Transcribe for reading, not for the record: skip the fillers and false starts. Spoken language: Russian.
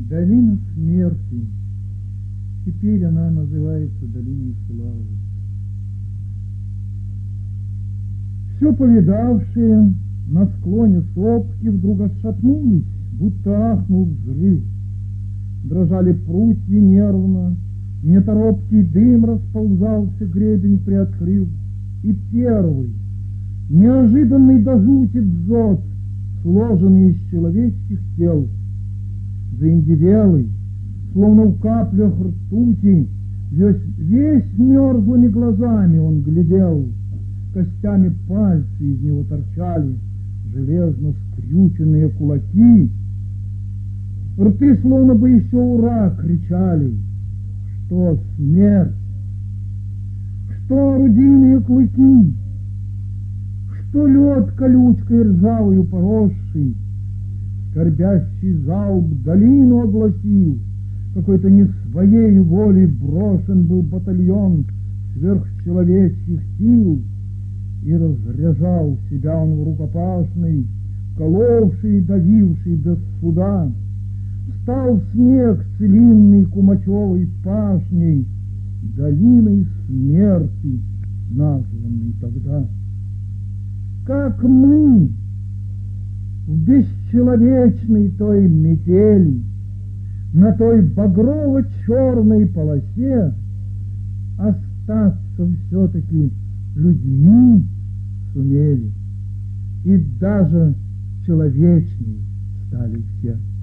Долина смерти. Теперь она называется долиной славы. Все повидавшие на склоне сопки вдруг отшатнулись, будто ахнул взрыв. Дрожали прутья нервно, неторопкий дым расползался, гребень приоткрыв, и первый, неожиданный до жути дзот, сложенный из человеческих тел, заиндевелый, словно в каплях ртути, весь мерзлыми глазами он глядел, костями пальцы из него торчали, железно скрюченные кулаки, рты словно бы еще ура кричали. Что смерть, что орудийные клыки, что лед колючкой ржавою поросший, скорбящий залп долину огласил, какой-то не своей волей брошен был батальон сверхчеловеческих сил, и разряжал себя он в рукопашный, коловший и давивший без суда. Стал снег целинной кумачевой пашней, долиной смерти, названной тогда. Как мы в бесчеловечной той метели, на той багрово-черной полосе остаться все-таки людьми сумели, и даже человечней стали все.